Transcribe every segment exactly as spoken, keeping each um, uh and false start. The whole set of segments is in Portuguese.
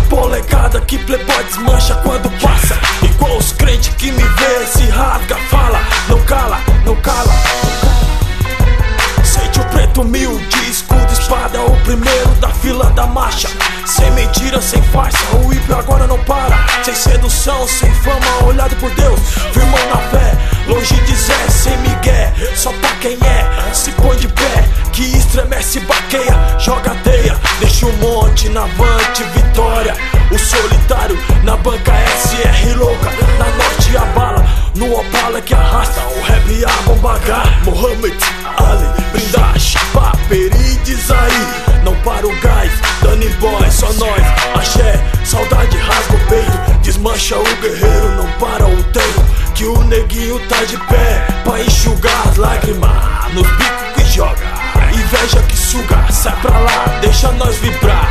polegada que playboy desmancha quando passa. Igual os crentes que me vê, se rasga, fala, não cala, não cala, não cala. Sente o preto humilde, escudo, espada, o primeiro da fila da marcha. Sem mentira, sem farsa, o hip agora não para. Sem sedução, sem fama, olhado por Deus, firmão na fé. Longe de Zé, sem migué, só pra quem é. Se põe de pé, que estremece, baqueia, joga teia, deixa um monte na avante, vitória. O solitário na banca S R louca, na norte a bala, no Opala que arrasta o rap a bombagar. Mohamed Ali, Brindash, Paperides aí, não para o gás, Danny Boy, só nós, axé, saudade rasga o peito, desmancha o guerreiro, não para o tempo, que o neguinho tá de pé, pra enxugar as lágrimas, nos bicos que joga, inveja que suga, sai pra lá, deixa nós vibrar,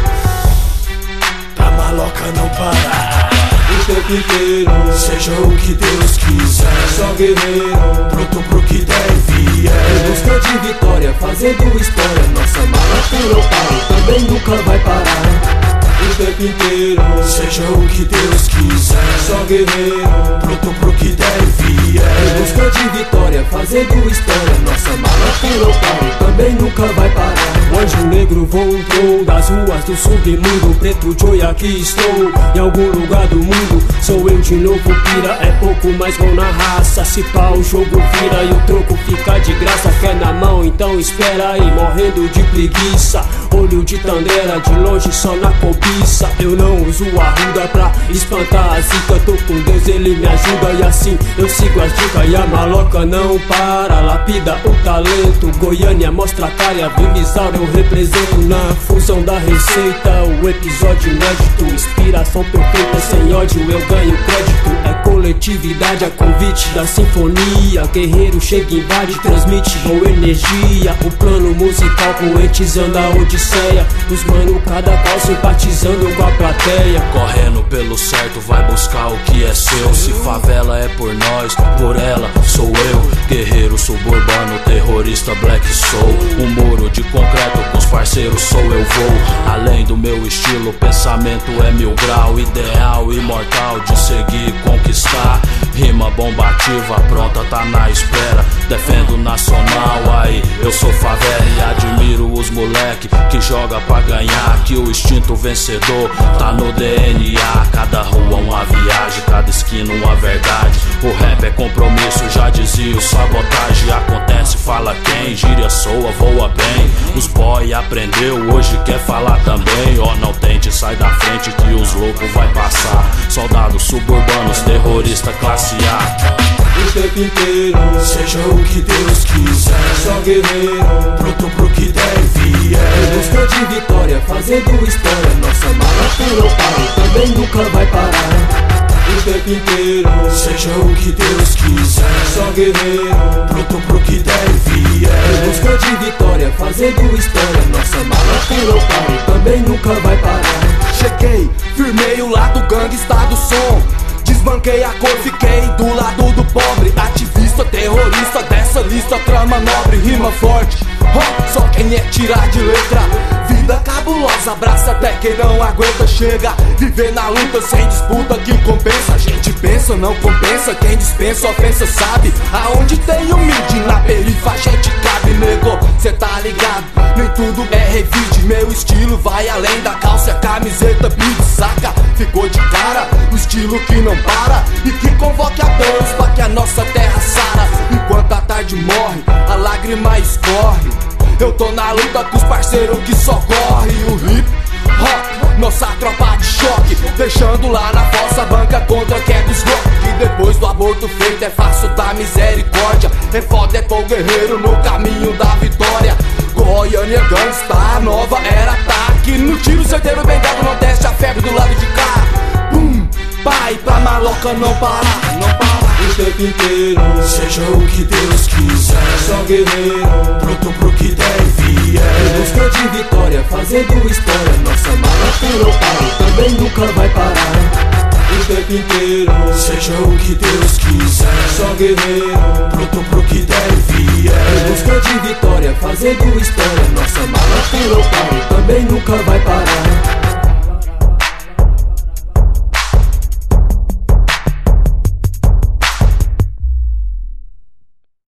pra maloca não parar. O tempo inteiro, seja o que Deus quiser, só guerreiro, pronto pro que deve é. Em busca de vitória, fazendo história, nossa maloca não para, também nunca vai parar. O tempo inteiro, seja o que Deus quiser, só guerreiro, pronto pro que deve é. Em busca de vitória, fazendo história, nossa maloca não para, também nunca vai parar. O anjo negro voltou das ruas do submundo, preto Joey, aqui estou, em algum lugar do mundo. Sou eu de novo, pira, é pouco, mas vou na raça. Se pá o jogo vira e o troco fica de graça. Fé na mão, então espera aí, morrendo de preguiça. Olho de tandera, de longe só na cobiça. Eu não uso a ruda pra espantar a zica, tô com Deus, ele me ajuda e assim eu sigo as dicas. E a maloca não para, lapida o talento. Goiânia mostra a cara, Vilisauro eu represento na fusão da receita. O episódio inédito, inspiração perfeita, sem ódio eu ganho crédito. É coletividade a convite da sinfonia. Guerreiro chega, invade, transmite boa energia. O plano musical poetizando a odisseia. Os mano, cada qual simpatizando com a plateia. Correndo pelo certo, vai buscar o que é seu. Se favela é por nós, por ela sou eu. Guerreiro suburbano, terrorista black soul. Um muro de concreto com os parceiros sou eu vou. Além do meu estilo, pensamento é mil grau. Ideal imortal de seguir e conquistar. Rima bombativa, pronta, tá na espera. Defendo nacional, aí eu sou favela. E admiro os moleque que joga pra ganhar. Que o instinto vencedor tá no D N A. Cada rua uma viagem, cada esquina uma verdade. O rap é compromisso, já dizia o sabotagem. Acontece, fala quem, gíria soa, voa bem. Os boy aprendeu, hoje quer falar também. Ó, oh, não tente, sai da frente que os loucos vai passar. Soldados suburbanos, terrorista classe A. O tempo inteiro, seja o que Deus quiser, só guerreiro, pronto pro que deve é. Em busca de vitória, fazendo história, nossa maloca não para, também nunca vai parar. O tempo inteiro, seja o que Deus quiser, só guerreiro, pronto pro que deve é. Em busca de vitória, fazendo história, nossa maloca não para, também nunca vai parar. Cheguei, firmei o lado gangsta do som. Desbanquei a cor, fiquei do lado do pobre. Ativista, terrorista, dessa lista, trama nobre, rima forte, oh, só quem é tirar de letra. Vida cabulosa, abraça até quem não aguenta. Chega, viver na luta sem disputa que compensa. A gente pensa, não compensa, quem dispensa ofensa sabe. Aonde tem o mid, na perifa a gente cabe. Nego, cê tá ligado, nem tudo é revide. Meu estilo vai além da calça, a camiseta, beat, saca? Ficou de cara, o estilo que não para. E que convoque a Deus pra que a nossa terra sara. Enquanto a tarde morre, a lágrima escorre. Eu tô na luta com os parceiros que socorre. O hip hop, nossa tropa de choque, deixando lá na falsa banca contra quem é dos rock. Que depois do aborto feito é fácil da misericórdia. É foda, é pôr o guerreiro no caminho da vitória. Goiânia gangsta, a nova era tá aqui no tiro certeiro bem dado, não teste a febre do lado de cá. Bum, pai, pra maloca não parar, não parar. O tempo inteiro, seja o que Deus quiser, só guerreiro, pronto pro que deve é. Em busca de vitória, fazendo história, nossa maloca não para, também nunca vai parar. O tempo inteiro, seja o que Deus quiser, só guerreiro, pronto pro que deve é. Em busca de vitória, fazendo história, nossa maloca não para, também nunca vai parar.